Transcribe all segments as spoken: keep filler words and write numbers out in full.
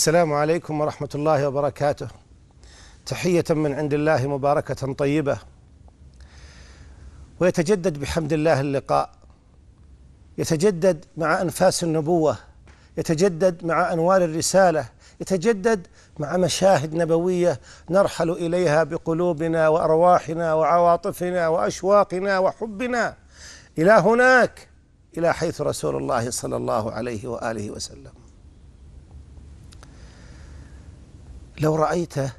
السلام عليكم ورحمة الله وبركاته. تحية من عند الله مباركة طيبة، ويتجدد بحمد الله اللقاء، يتجدد مع أنفاس النبوة، يتجدد مع أنوار الرسالة، يتجدد مع مشاهد نبوية نرحل إليها بقلوبنا وأرواحنا وعواطفنا وأشواقنا وحبنا إلى هناك، إلى حيث رسول الله صلى الله عليه وآله وسلم. لو رأيته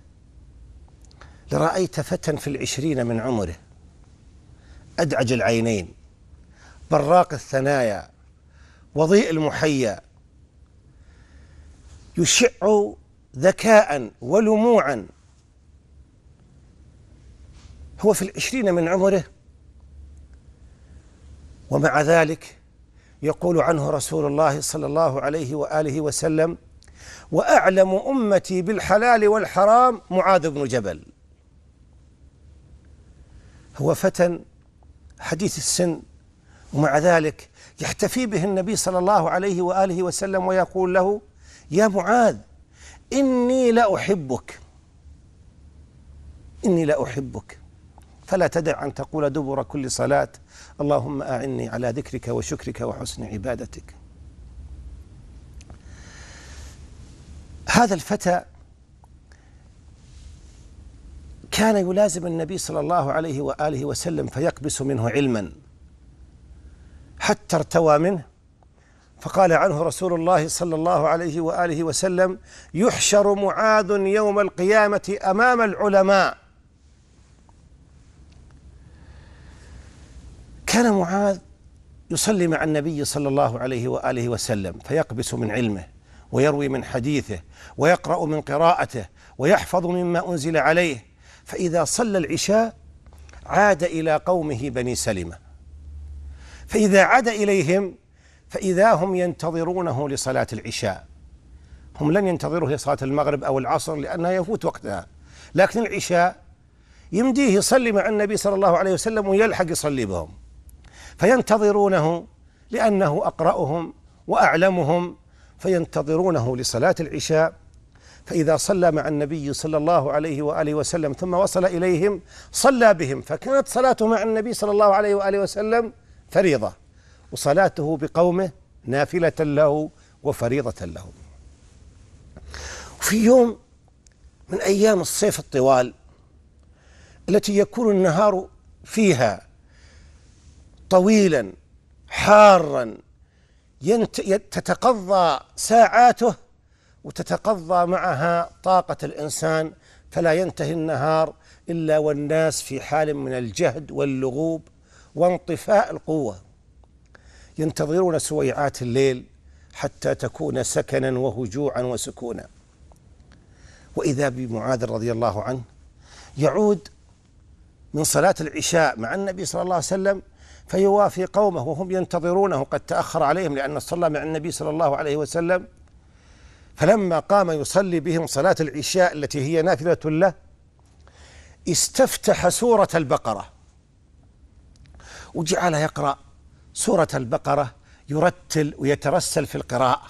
لرأيت فتى في العشرين من عمره، أدعج العينين، براق الثنايا، وضيء المحيا، يشع ذكاء ولموعا، هو في العشرين من عمره، ومع ذلك يقول عنه رسول الله صلى الله عليه وآله وسلم: وأعلم أمتي بالحلال والحرام معاذ بن جبل. هو فتى حديث السن، ومع ذلك يحتفي به النبي صلى الله عليه وآله وسلم ويقول له: يا معاذ إني لأحبك، إني لأحبك، فلا تدع أن تقول دبر كل صلاة: اللهم أعني على ذكرك وشكرك وحسن عبادتك. هذا الفتى كان يلازم النبي صلى الله عليه وآله وسلم فيقبس منه علما حتى ارتوى منه، فقال عنه رسول الله صلى الله عليه وآله وسلم: يحشر معاذ يوم القيامة أمام العلماء. كان معاذ يصلي مع النبي صلى الله عليه وآله وسلم فيقبس من علمه ويروي من حديثه ويقرأ من قراءته ويحفظ مما أنزل عليه، فإذا صلى العشاء عاد إلى قومه بني سلمة، فإذا عاد إليهم فإذا هم ينتظرونه لصلاة العشاء. هم لن ينتظروه لصلاة المغرب أو العصر لأنها يفوت وقتها، لكن العشاء يمديه يصلي مع النبي صلى الله عليه وسلم ويلحق يصلي بهم، فينتظرونه لأنه أقرأهم وأعلمهم، فينتظرونه لصلاة العشاء. فإذا صلى مع النبي صلى الله عليه وآله وسلم ثم وصل إليهم صلى بهم، فكانت صلاته مع النبي صلى الله عليه وآله وسلم فريضة، وصلاته بقومه نافلة له وفريضة له. في يوم من أيام الصيف الطوال التي يكون النهار فيها طويلا حارا تتقضى ساعاته وتتقضى معها طاقة الإنسان، فلا ينتهي النهار إلا والناس في حال من الجهد واللغوب وانطفاء القوة، ينتظرون سويعات الليل حتى تكون سكنا وهجوعا وسكونا. وإذا بمعاذ رضي الله عنه يعود من صلاة العشاء مع النبي صلى الله عليه وسلم فيوافي قومه وهم ينتظرونه، قد تأخر عليهم لأن صلى مع النبي صلى الله عليه وسلم. فلما قام يصلي بهم صلاة العشاء التي هي نافلة له استفتح سورة البقرة وجعل يقرأ سورة البقرة، يرتل ويترسل في القراءة.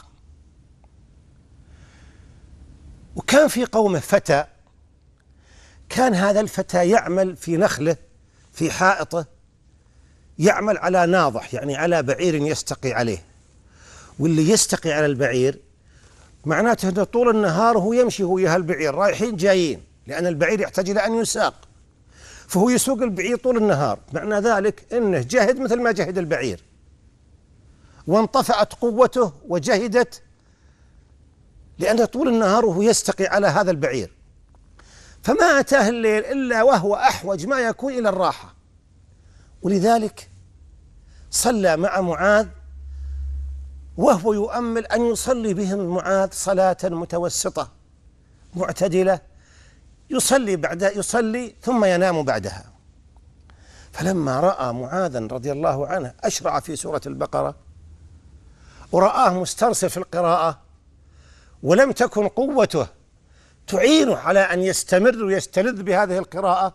وكان في قومه فتى، كان هذا الفتى يعمل في نخله في حائطه، يعمل على ناضح يعني على بعير يستقي عليه، واللي يستقي على البعير معناته أنه طول النهار هو يمشي هو ويا البعير رايحين جايين، لأن البعير يحتاج إلى أن يساق، فهو يسوق البعير طول النهار، معنى ذلك أنه جهد مثل ما جهد البعير، وانطفأت قوته وجهدت لأنه طول النهار وهو يستقي على هذا البعير، فما أتاه الليل إلا وهو أحوج ما يكون إلى الراحة. ولذلك صلى مع معاذ وهو يؤمل أن يصلي بهم معاذ صلاة متوسطة معتدلة، يصلي بعد يصلي ثم ينام بعدها. فلما رأى معاذا رضي الله عنه أشرع في سورة البقرة ورآه مسترسل في القراءة ولم تكن قوته تعينه على أن يستمر ويستلذ بهذه القراءة،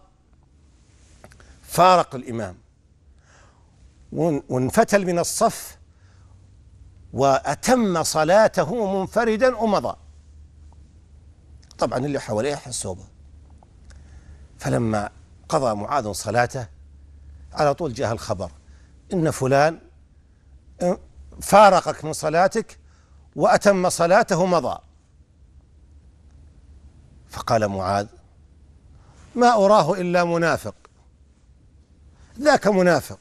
فارق الإمام وانفتل من الصف وأتم صلاته منفردا ومضى. طبعا اللي حواليه حسوا به. فلما قضى معاذ صلاته على طول جاء الخبر إن فلان فارقك من صلاتك وأتم صلاته مضى. فقال معاذ: ما أراه إلا منافق، ذاك منافق.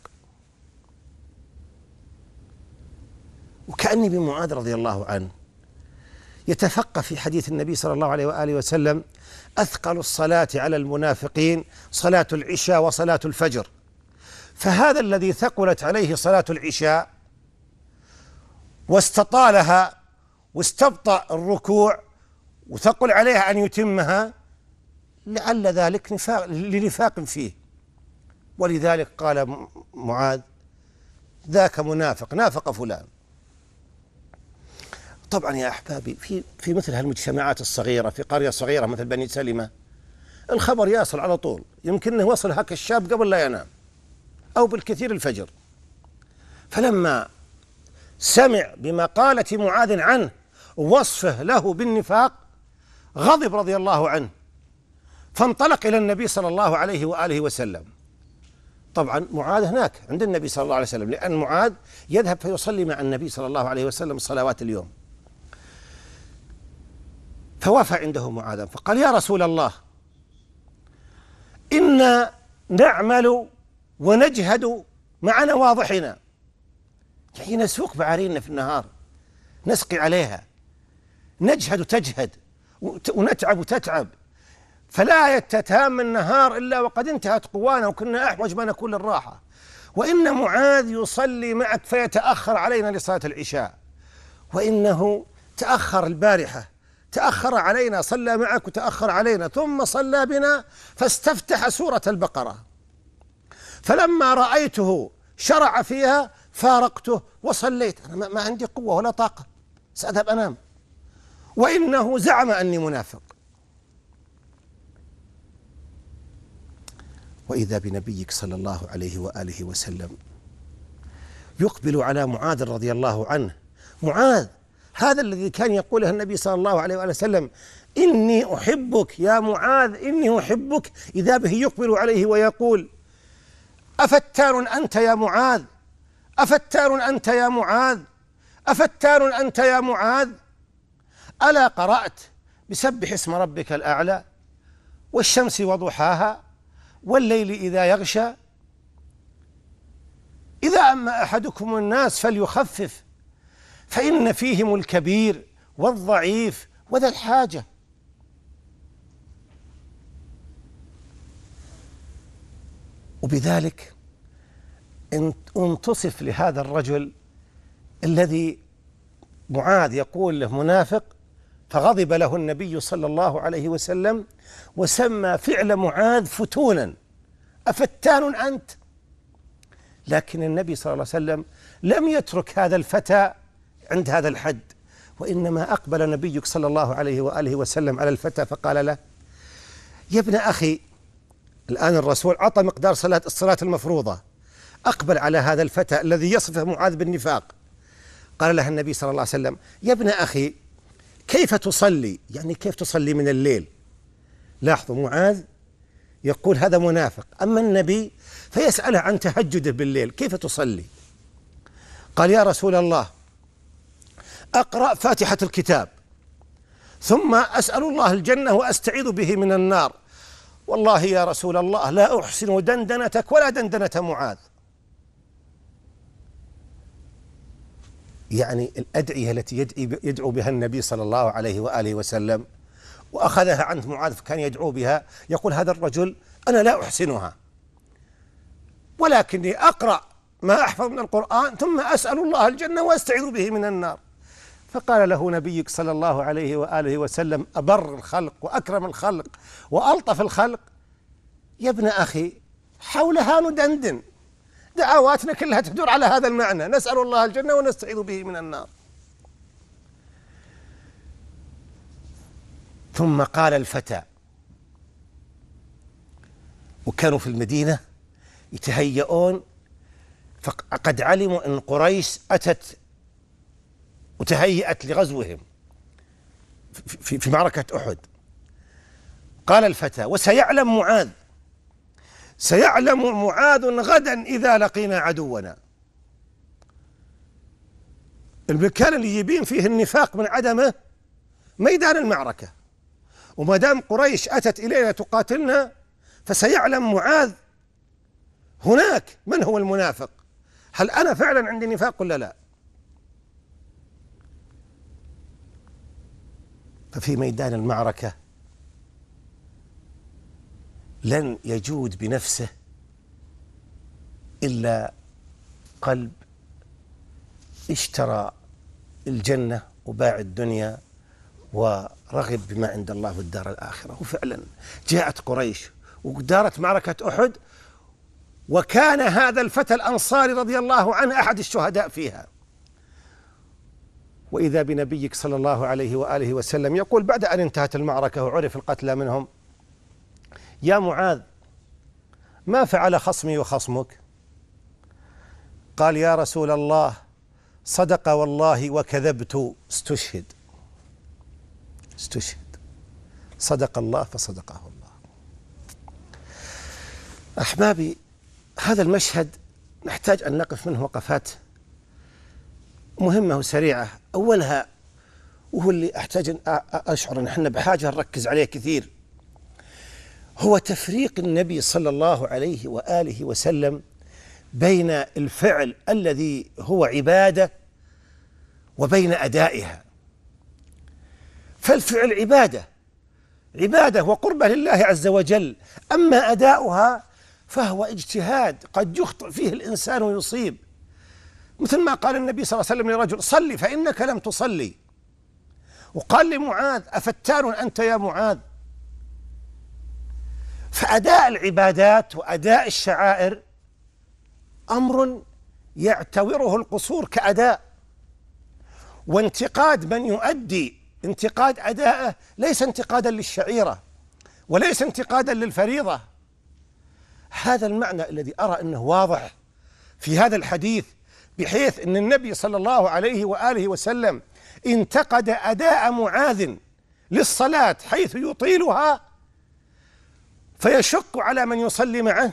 وكأني بمعاذ رضي الله عنه يتفقه في حديث النبي صلى الله عليه وآله وسلم: أثقل الصلاة على المنافقين صلاة العشاء وصلاة الفجر. فهذا الذي ثقلت عليه صلاة العشاء واستطالها واستبطأ الركوع وثقل عليه أن يتمها، لعل ذلك نفاق لنفاق فيه، ولذلك قال معاذ: ذاك منافق، نافق فلان. طبعا يا أحبابي، في في مثل هالمجتمعات الصغيرة، في قرية صغيرة مثل بني سلمة، الخبر يصل على طول، يمكن أنه وصل هك الشاب قبل لا ينام أو بالكثير الفجر. فلما سمع بمقالة معاذ عنه ووصفه له بالنفاق غضب رضي الله عنه، فانطلق إلى النبي صلى الله عليه وآله وسلم. طبعا معاذ هناك عند النبي صلى الله عليه وسلم، لأن معاذ يذهب فيصلي مع النبي صلى الله عليه وسلم صلوات اليوم. فوافى عنده معاذ فقال: يا رسول الله، إنا نعمل ونجهد مع نواضحنا، يعني نسوق بعارينا في النهار، نسقي عليها، نجهد تجهد، ونتعب وتتعب، فلا يتتام النهار إلا وقد انتهت قوانا وكنا أحوج ما نكون للراحة. وإن معاذ يصلي معك فيتأخر علينا لصلاة العشاء، وإنه تأخر البارحة، تأخر علينا، صلى معك وتأخر علينا، ثم صلى بنا فاستفتح سورة البقرة، فلما رأيته شرع فيها فارقته وصليت، أنا ما عندي قوة ولا طاقة، سأذهب أنام. وإنه زعم أني منافق. وإذا بنبيك صلى الله عليه وآله وسلم يقبل على معاذ رضي الله عنه. معاذ هذا الذي كان يقوله النبي صلى الله عليه وآله وسلم: إني أحبك يا معاذ، إني أحبك، إذا به يقبل عليه ويقول: أفتان أنت يا معاذ، أفتان أنت يا معاذ، أفتان أنت يا معاذ، ألا قرأت بسبح اسم ربك الأعلى والشمس وضحاها والليل إذا يغشى، إذا أما أحدكم الناس فليخفف فإن فيهم الكبير والضعيف وذا الحاجة. وبذلك ان تصف لهذا الرجل الذي معاذ يقول له منافق، فغضب له النبي صلى الله عليه وسلم وسمى فعل معاذ فتونا: أفتان أنت. لكن النبي صلى الله عليه وسلم لم يترك هذا الفتى عند هذا الحد، وإنما أقبل نبيك صلى الله عليه وآله وسلم على الفتى فقال له: يا ابن أخي، الآن الرسول أعطى مقدار صلاة الصلاة المفروضة، أقبل على هذا الفتى الذي يصفه معاذ بالنفاق. قال له النبي صلى الله عليه وسلم: يا ابن أخي، كيف تصلي؟ يعني كيف تصلي من الليل؟ لاحظوا، معاذ يقول هذا منافق، أما النبي فيسأله عن تهجده بالليل، كيف تصلي؟ قال: يا رسول الله، أقرأ فاتحة الكتاب ثم أسأل الله الجنة وأستعيذ به من النار. والله يا رسول الله لا أحسن دندنتك ولا دندنة معاذ. يعني الأدعية التي يدعو بها النبي صلى الله عليه وآله وسلم وأخذها عنه معاذ فكان يدعو بها، يقول هذا الرجل أنا لا أحسنها، ولكني أقرأ ما أحفظ من القرآن ثم أسأل الله الجنة وأستعيذ به من النار. فقال له نبيك صلى الله عليه وآله وسلم أبر الخلق وأكرم الخلق وألطف الخلق: يا ابن أخي، حولها ندندن، دعواتنا كلها تدور على هذا المعنى، نسأل الله الجنة ونستعيذ به من النار. ثم قال الفتى، وكانوا في المدينة يتهيئون، فقد علموا أن قريش أتت وتهيأت لغزوهم في, في معركة أحد، قال الفتى: وسيعلم معاذ، سيعلم معاذ غدا إذا لقينا عدونا. المكان اللي يبين فيه النفاق من عدمه ميدان المعركة، وما دام قريش أتت إلينا تقاتلنا فسيعلم معاذ هناك من هو المنافق، هل أنا فعلا عندي نفاق ولا لا؟ ففي ميدان المعركة لن يجود بنفسه إلا قلب اشترى الجنة وباع الدنيا ورغب بما عند الله والدار الآخرة. وفعلا جاءت قريش ودارت معركة أحد، وكان هذا الفتى الأنصاري رضي الله عنه أحد الشهداء فيها. وإذا بنبيك صلى الله عليه وآله وسلم يقول بعد أن انتهت المعركة وعرف القتلى منهم: يا معاذ، ما فعل خصمي وخصمك؟ قال: يا رسول الله، صدق والله وكذبت. استشهد استشهد صدق الله فصدقه الله. أحبابي، هذا المشهد نحتاج أن نقف منه وقفات مهمة وسريعة. أولها، وهو اللي أحتاج أن أشعر أن احنا بحاجة نركز عليه كثير، هو تفريق النبي صلى الله عليه وآله وسلم بين الفعل الذي هو عبادة وبين أدائها. فالفعل عبادة عبادة وقربة لله عز وجل، أما أداؤها فهو اجتهاد قد يخطئ فيه الإنسان ويصيب، مثل ما قال النبي صلى الله عليه وسلم لرجل: صلي فإنك لم تصلي. وقال لمعاذ: أفتان أنت يا معاذ. فأداء العبادات وأداء الشعائر أمر يعتبره القصور كأداء، وانتقاد من يؤدي انتقاد أداءه ليس انتقادا للشعيرة وليس انتقادا للفريضة. هذا المعنى الذي أرى أنه واضح في هذا الحديث، بحيث أن النبي صلى الله عليه وآله وسلم انتقد أداء معاذ للصلاة حيث يطيلها فيشق على من يصلي معه،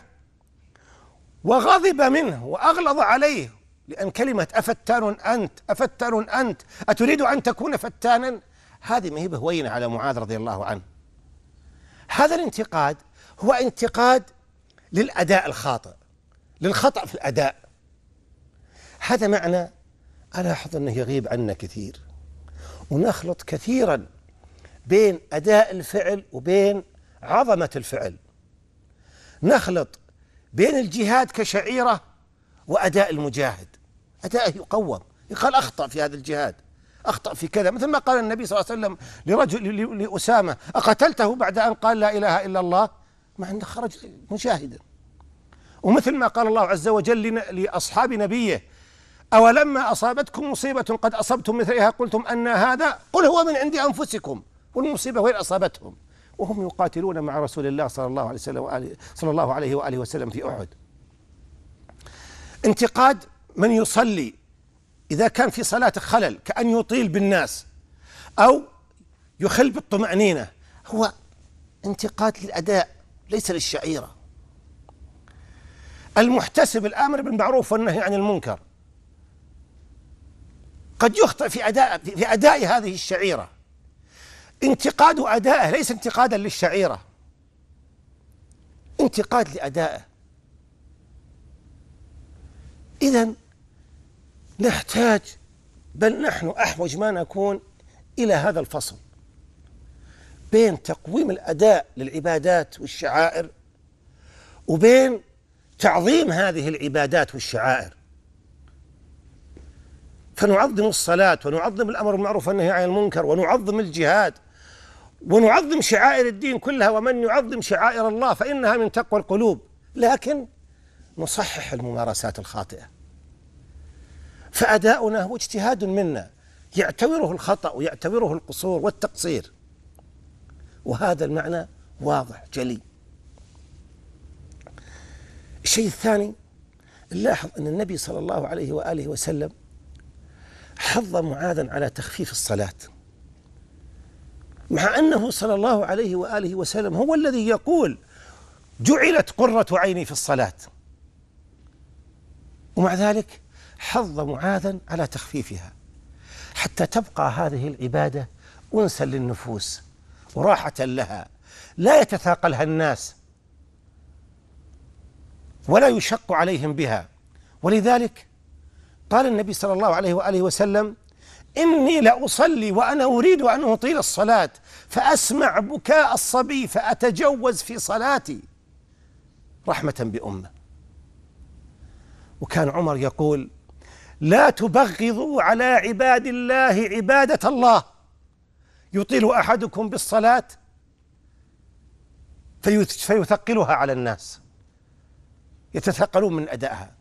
وغضب منه وأغلظ عليه، لأن كلمة أفتان أنت أفتان أنت أتريد أن تكون فتانا، هذه ما هي بهوينة على معاذ رضي الله عنه. هذا الانتقاد هو انتقاد للأداء الخاطئ، للخطأ في الأداء. هذا معنى ألاحظ أنه يغيب عنا كثير، ونخلط كثيرا بين أداء الفعل وبين عظمة الفعل، نخلط بين الجهاد كشعيرة وأداء المجاهد. أداءه يقوم، يقال أخطأ في هذا الجهاد، أخطأ في كذا، مثل ما قال النبي صلى الله عليه وسلم لرجل لأسامة: أقتلته بعد أن قال لا إله إلا الله؟ مع أنه خرج مجاهدا. ومثل ما قال الله عز وجل لأصحاب نبيه: أولما أصابتكم مصيبة قد أصبتم مثلها قلتم أن هذا، قل هو من عند أنفسكم. والمصيبة وين أصابتهم؟ وهم يقاتلون مع رسول الله صلى الله عليه وسلم وآله صلى الله عليه وآله وسلم في أحد. انتقاد من يصلي إذا كان في صلاة خلل، كأن يطيل بالناس أو يخل بالطمأنينة، هو انتقاد للأداء ليس للشعيرة. المحتسب الآمر بالمعروف والنهي عن المنكر قد يخطئ في أداء في أداء هذه الشعيرة، انتقاد أدائه ليس انتقادا للشعيرة، انتقاد لأدائه. إذن نحتاج، بل نحن أحوج ما نكون إلى هذا الفصل بين تقويم الأداء للعبادات والشعائر وبين تعظيم هذه العبادات والشعائر، فنعظم الصلاة ونعظم الأمر بالمعروف والنهي عن المنكر ونعظم الجهاد ونعظم شعائر الدين كلها، ومن يعظم شعائر الله فإنها من تقوى القلوب، لكن نصحح الممارسات الخاطئة. فأداؤنا هو اجتهاد منا يعتبره الخطأ ويعتبره القصور والتقصير، وهذا المعنى واضح جلي. الشيء الثاني، نلاحظ أن النبي صلى الله عليه وآله وسلم حض معاذا على تخفيف الصلاة، مع أنه صلى الله عليه وآله وسلم هو الذي يقول جعلت قرة عيني في الصلاة، ومع ذلك حض معاذا على تخفيفها حتى تبقى هذه العبادة أنسا للنفوس وراحة لها، لا يتثاقلها الناس ولا يشق عليهم بها. ولذلك قال النبي صلى الله عليه وآله وسلم: إني لأصلي وأنا أريد أن أطيل الصلاة فأسمع بكاء الصبي فأتجوز في صلاتي رحمة بأمه. وكان عمر يقول: لا تبغضوا على عباد الله عبادة الله، يطيل أحدكم بالصلاة فيثقلها على الناس، يتثقلون من أدائها.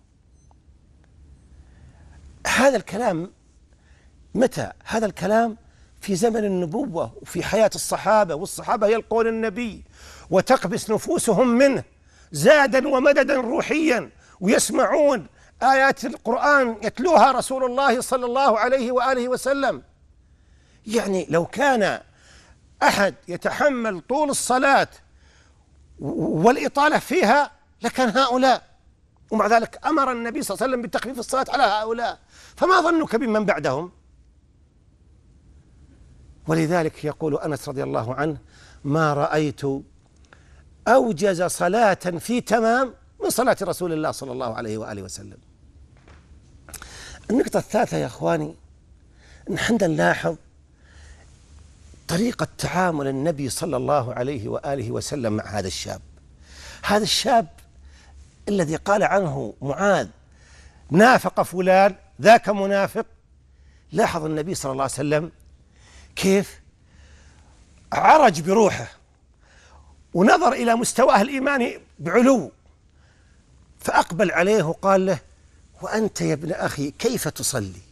هذا الكلام متى؟ هذا الكلام في زمن النبوة وفي حياة الصحابة، والصحابة يلقون النبي وتقبس نفوسهم منه زادا ومددا روحيا، ويسمعون آيات القرآن يتلوها رسول الله صلى الله عليه وآله وسلم. يعني لو كان أحد يتحمل طول الصلاة والإطالة فيها لكان هؤلاء، ومع ذلك أمر النبي صلى الله عليه وسلم بتخفيف الصلاة على هؤلاء، فما ظنك بمن بعدهم؟ ولذلك يقول أنس رضي الله عنه: ما رأيت أوجز صلاة في تمام من صلاة رسول الله صلى الله عليه وآله وسلم. النقطة الثالثة يا أخواني، نحن نلاحظ طريقة تعامل النبي صلى الله عليه وآله وسلم مع هذا الشاب. هذا الشاب الذي قال عنه معاذ: نافق فلان، ذاك منافق. لاحظ النبي صلى الله عليه وسلم كيف عرج بروحه ونظر إلى مستواه الإيماني بعلو، فأقبل عليه وقال له: وأنت يا ابن أخي كيف تصلي؟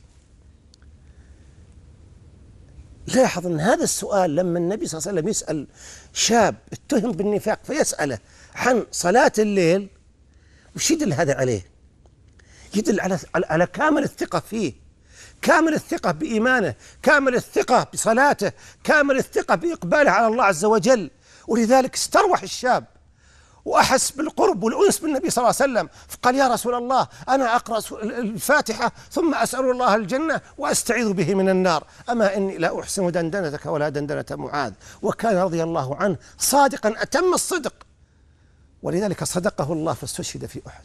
لاحظ أن هذا السؤال لما النبي صلى الله عليه وسلم يسأل شاب اتهم بالنفاق فيسأله عن صلاة الليل، وش يدل هذا عليه؟ يدل على على كامل الثقة فيه، كامل الثقة بإيمانه، كامل الثقة بصلاته، كامل الثقة بإقباله على الله عز وجل. ولذلك استروح الشاب وأحس بالقرب والأنس بالنبي صلى الله عليه وسلم، فقال: يا رسول الله، أنا أقرأ الفاتحة ثم أسأل الله الجنة وأستعيذ به من النار، أما إني لا أحسن دندنتك ولا دندنة معاذ. وكان رضي الله عنه صادقا أتم الصدق، ولذلك صدقه الله فاستشهد في أحد.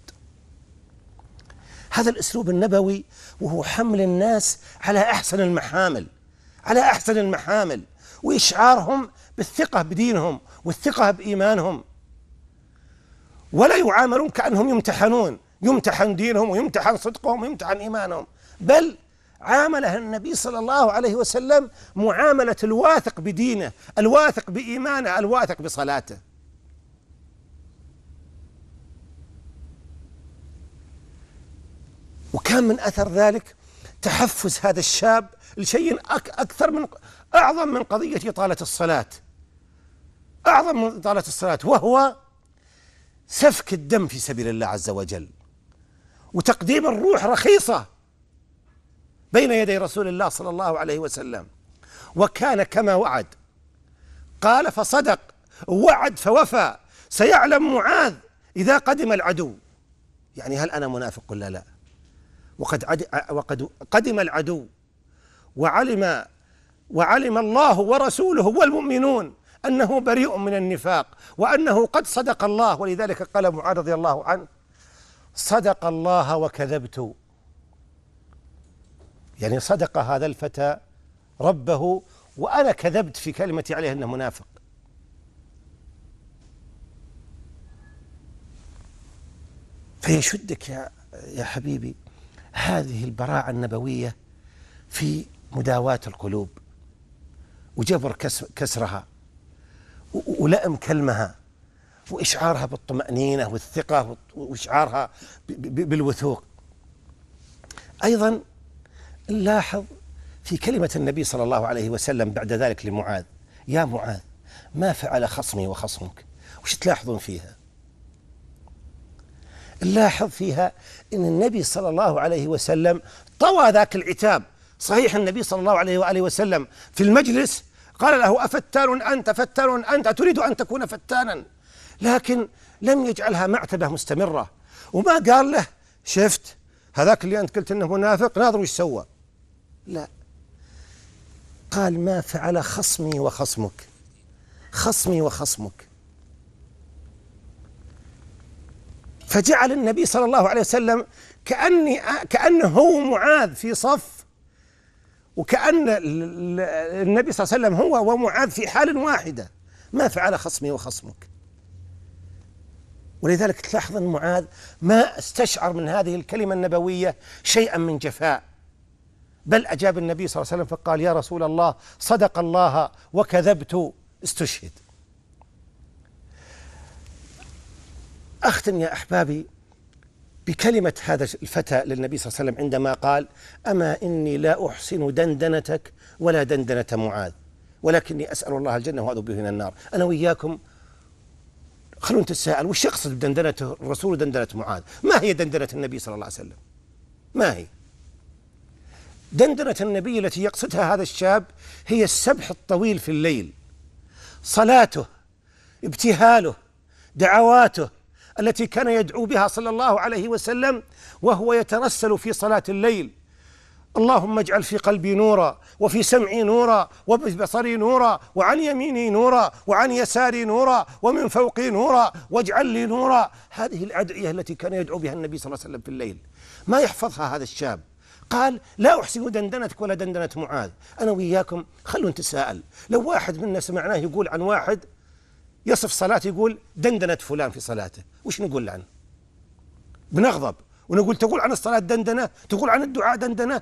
هذا الأسلوب النبوي، وهو حمل الناس على أحسن المحامل، على أحسن المحامل، وإشعارهم بالثقة بدينهم والثقة بإيمانهم، ولا يعاملون كأنهم يمتحنون، يمتحن دينهم ويمتحن صدقهم ويمتحن إيمانهم، بل عامله النبي صلى الله عليه وسلم معاملة الواثق بدينه، الواثق بإيمانه، الواثق بصلاته. وكان من أثر ذلك تحفز هذا الشاب لشيء أكثر من أعظم من قضية إطالة الصلاة، أعظم من إطالة الصلاة، وهو سفك الدم في سبيل الله عز وجل، وتقديم الروح رخيصة بين يدي رسول الله صلى الله عليه وسلم. وكان كما وعد، قال فصدق، وعد فوفى. سيعلم معاذ إذا قدم العدو، يعني هل أنا منافق ولا لا؟ وقد عد وقد قدم العدو، وعلم وعلم الله ورسوله والمؤمنون أنه بريء من النفاق، وأنه قد صدق الله. ولذلك قال معاذ رضي الله عنه: صدق الله وكذبت. يعني صدق هذا الفتى ربه، وأنا كذبت في كلمتي عليه أنه منافق. فيشدك يا يا حبيبي هذه البراعة النبوية في مداواة القلوب وجبر كسرها ولأم كلمها وإشعارها بالطمأنينة والثقة وإشعارها بالوثوق. أيضا نلاحظ في كلمة النبي صلى الله عليه وسلم بعد ذلك لمعاذ: يا معاذ، ما فعل خصمي وخصمك؟ وش تلاحظون فيها؟ نلاحظ فيها أن النبي صلى الله عليه وسلم طوى ذاك العتاب. صحيح النبي صلى الله عليه وآله وسلم في المجلس قال له أفتان أنت فتان أنت تريد أن تكون فتانا، لكن لم يجعلها معتبة مستمرة، وما قال له شفت هذاك اللي أنت قلت إنه منافق ناظر وش سوى، لا، قال ما فعل خصمي وخصمك، خصمي وخصمك. فجعل النبي صلى الله عليه وسلم كأني كأنه هو معاذ في صف، وكأن النبي صلى الله عليه وسلم هو ومعاذ في حال واحدة، ما فعل خصمي وخصمك. ولذلك تلاحظ أن معاذ ما استشعر من هذه الكلمة النبوية شيئا من جفاء، بل أجاب النبي صلى الله عليه وسلم فقال يا رسول الله صدق الله وكذبت استشهد. أختم يا أحبابي بكلمة هذا الفتى للنبي صلى الله عليه وسلم عندما قال أما إني لا أحسن دندنتك ولا دندنة معاذ ولكني أسأل الله الجنة وأعوذ به من النار. أنا وإياكم خلونا نتساءل وش يقصد بدندنة الرسول ودندنة معاذ؟ ما هي دندنة النبي صلى الله عليه وسلم؟ ما هي دندنة النبي التي يقصدها هذا الشاب؟ هي السبح الطويل في الليل، صلاته، ابتهاله، دعواته التي كان يدعو بها صلى الله عليه وسلم وهو يترسل في صلاة الليل: اللهم اجعل في قلبي نورا وفي سمعي نورا وبصري نورا وعن يميني نورا وعن يساري نورا ومن فوقي نورا واجعل لي نورا. هذه الأدعية التي كان يدعو بها النبي صلى الله عليه وسلم في الليل، ما يحفظها هذا الشاب. قال لا أحسن دندنتك ولا دندنة معاذ. أنا وإياكم خلونا نتساءل، لو واحد منا سمعناه يقول عن واحد يصف صلاته يقول دندنة فلان في صلاته، وش نقول عنه؟ بنغضب ونقول تقول عن الصلاة دندنة، تقول عن الدعاء دندنة.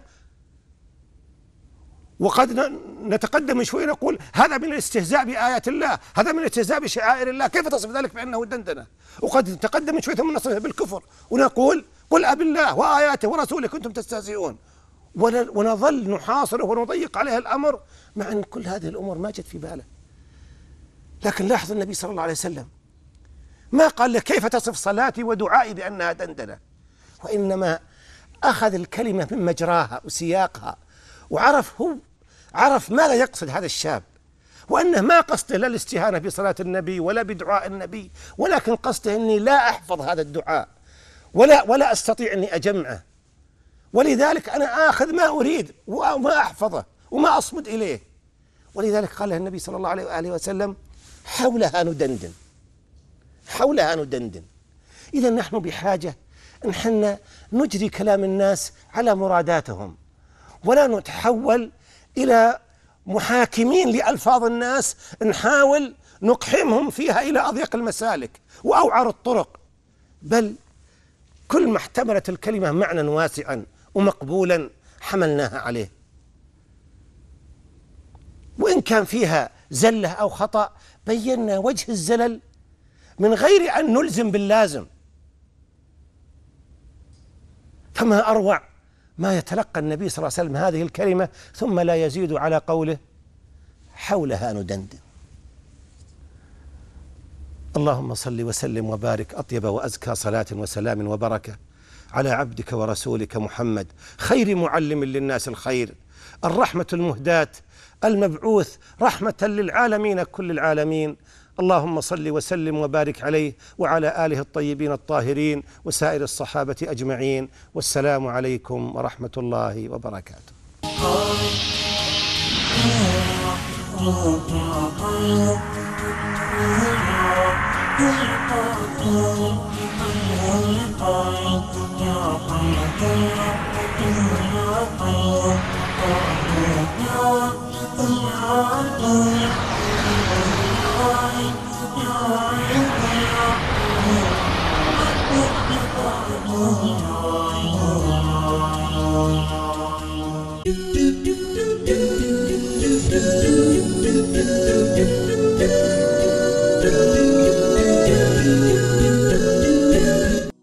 وقد نتقدم شوي نقول هذا من الاستهزاء بآيات الله، هذا من الاستهزاء بشعائر الله، كيف تصف ذلك بأنه دندنة؟ وقد نتقدم شوي ثم نصفه بالكفر ونقول قل أب الله وآياته ورسوله كنتم تستهزئون، ونظل نحاصره ونضيق عليه الأمر مع أن كل هذه الأمور ما جت في باله. لكن لاحظ النبي صلى الله عليه وسلم ما قال له كيف تصف صلاتي ودعائي بأنها دندنة، وإنما أخذ الكلمة من مجراها وسياقها، وعرف هو عرف ماذا يقصد هذا الشاب، وأنه ما قصده لا الاستهانة بصلاة النبي ولا بدعاء النبي، ولكن قصده أني لا أحفظ هذا الدعاء ولا ولا أستطيع أني أجمعه، ولذلك أنا آخذ ما أريد وما أحفظه وما أصمد إليه. ولذلك قال النبي صلى الله عليه وآله وسلم حولها ندندن، حولها ندندن. إذا نحن بحاجة أن حنا نجري كلام الناس على مراداتهم، ولا نتحول إلى محاكمين لألفاظ الناس نحاول نقحمهم فيها إلى أضيق المسالك وأوعر الطرق، بل كل ما احتملت الكلمة معنى واسعا ومقبولا حملناها عليه، وإن كان فيها زلة أو خطأ بينا وجه الزلل من غير أن نلزم باللازم. فما أروع ما يتلقى النبي صلى الله عليه وسلم هذه الكلمة ثم لا يزيد على قوله حولها ندندن. اللهم صل وسلم وبارك أطيب وأزكى صلاة وسلام وبركة على عبدك ورسولك محمد، خير معلم للناس الخير، الرحمة المهداة، المبعوث رحمة للعالمين كل العالمين. اللهم صل وسلم وبارك عليه وعلى آله الطيبين الطاهرين وسائر الصحابة أجمعين، والسلام عليكم ورحمة الله وبركاته. You